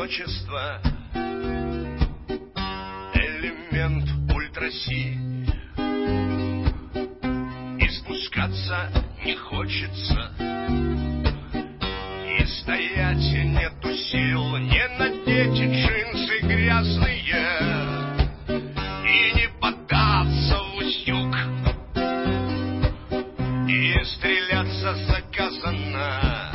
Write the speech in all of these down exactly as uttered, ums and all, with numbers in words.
одиночество, элемент ультраси, и спускаться не хочется, и стоять нету сил, не надеть джинсы грязные, и не поддаться в устюг, и стреляться заказано,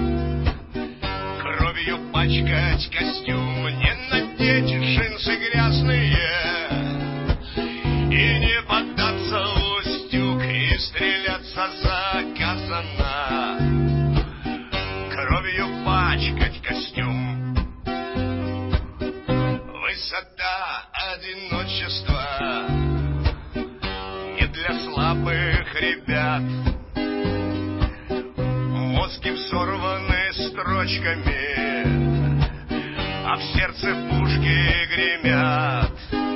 кровью пачкать костюм, не надеть джинсы грязные, и не поддаться в устюг, и стреляться заказано, кровью пачкать костюм. Высота одиночества не для слабых ребят. Мозги взорваны строчками, а в сердце пушки гремят.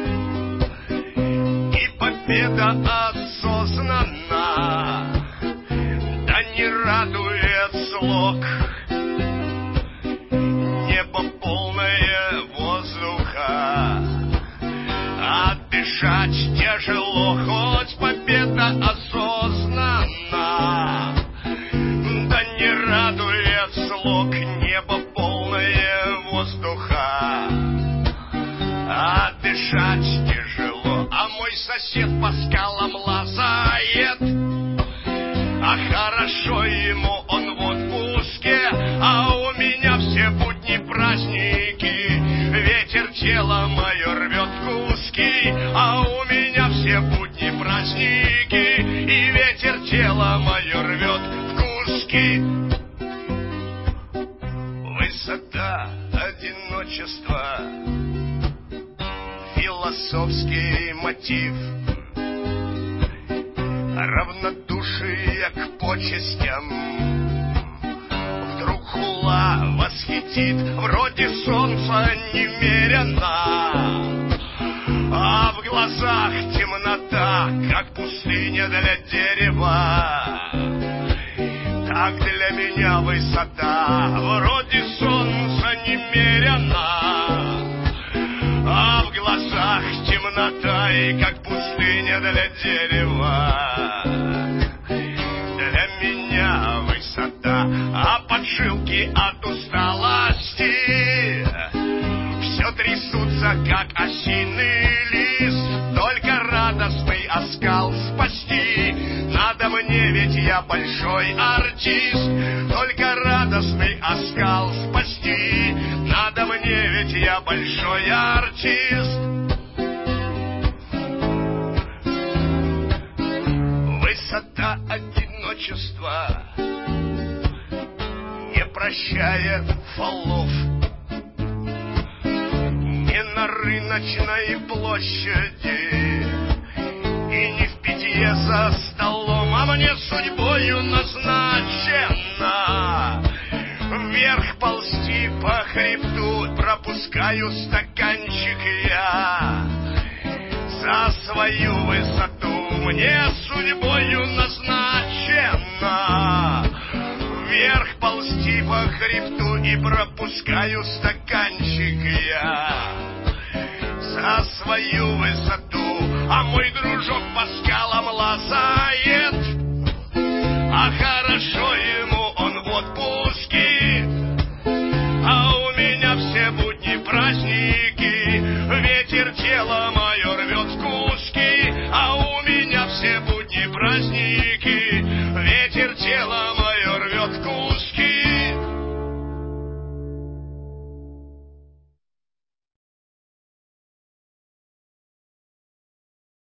И победа осознанна, да не радует слог. Небо полное воздуха, а дышать тяжело, хоть победа осознанна, да не радует слог. Небо полное воздуха, а дышать тяжело. А мой сосед по скалам лазает, а хорошо ему, он в отпуске, а у меня все будни праздники. Ветер тело мое рвет в куски, а у меня все будни праздники, и ветер тело мое рвет в куски. Высота одиночества, философский мотив, равнодушие к почестям. Вдруг хула восхитит, вроде солнца немерено, а в глазах темнота, как пустыня для дерева. Так для меня высота, вроде солнца немерено, а в глазах темнота, и как пустыня для дерева. Для меня высота, а поджилки от усталости все трясутся, как осиный лист. Только радостный оскал спасти надо мне, ведь я большой артист. Только радостный оскал спасти надо мне, ведь я большой артист. Высота одиночества не прощает фолов, не на рыночной площади и не в питье за столом, а мне судьбою назначено вверх ползти по хребту. Пропускаю стаканчик я за свою высоту. Мне судьбою назначено вверх ползти по хребту, и пропускаю стаканчик я за свою высоту. А мой дружок по скалам лазает, а хорошо ему, он в отпуске, а у меня все будни праздники. Ветер тело мое рвет в куски, а у меня все будни праздники.